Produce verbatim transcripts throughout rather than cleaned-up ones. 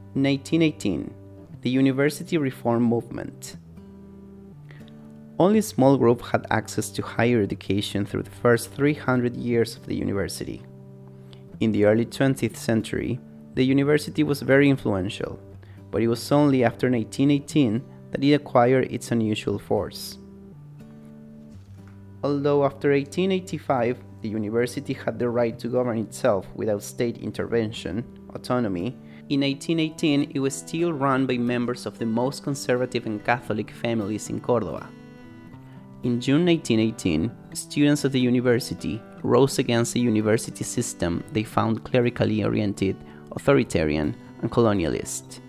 In eighteen eighteen, the University Reform Movement. Only a small group had access to higher education through the first three hundred years of the university. In the early twentieth century, the university was very influential, but it was only after eighteen eighteen that it acquired its unusual force. Although after eighteen eighty-five, the university had the right to govern itself without state intervention, autonomy, in eighteen eighteen it was still run by members of the most conservative and Catholic families in Córdoba. In June eighteen eighteen, students of the university rose against a university system they found clerically oriented, authoritarian, and colonialist.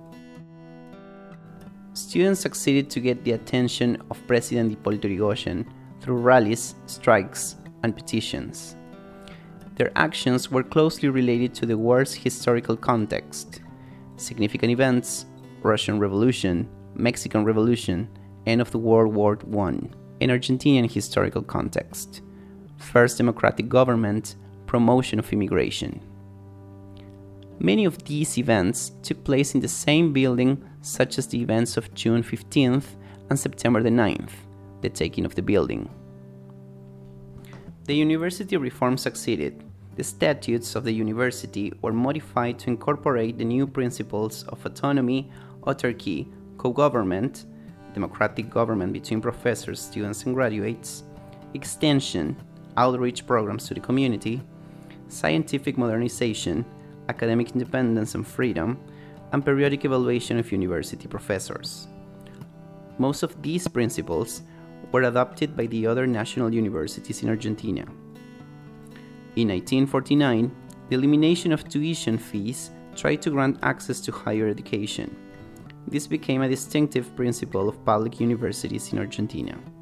Students succeeded to get the attention of President Hipólito Yrigoyen through rallies, strikes, and petitions. Their actions were closely related to the war's historical context: significant events, Russian Revolution, Mexican Revolution, end of the World War One, and Argentinian historical context, first democratic government, promotion of immigration. Many of these events took place in the same building, such as the events of June fifteenth and September the ninth, the taking of the building. The university reform succeeded. The statutes of the university were modified to incorporate the new principles of autonomy, autarky, co-government, democratic government between professors, students, and graduates, extension, outreach programs to the community, scientific modernization, academic independence and freedom, and periodic evaluation of university professors. Most of these principles were adopted by the other national universities in Argentina. In eighteen forty-nine, the elimination of tuition fees tried to grant access to higher education. This became a distinctive principle of public universities in Argentina.